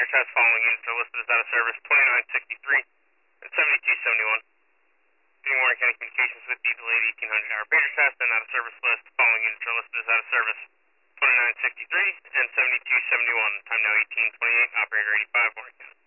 test following units are listed as out of service 2963 and 7271. Getting Warren County Communications with the delayed 1800-hour pager test and out of service list. Following units are listed as out of service 2963 and 7271. Time now 1828. Operator 85, Warren County.